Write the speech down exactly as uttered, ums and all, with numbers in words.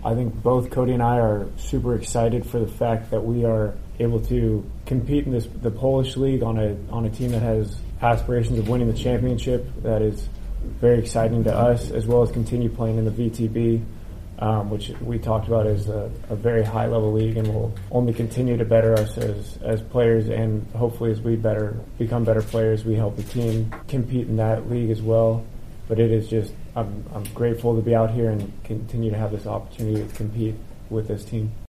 I think both Cody and I are super excited for the fact that we are able to compete in this the Polish league on a on a team that has aspirations of winning the championship. That is very exciting to us, as well as continue playing in the V T B, um, which we talked about as a, a very high level league, and will only continue to better us as as players, and hopefully as we better become better players, we help the team compete in that league as well. But it is just I'm I'm grateful to be out here and continue to have this opportunity to compete with this team.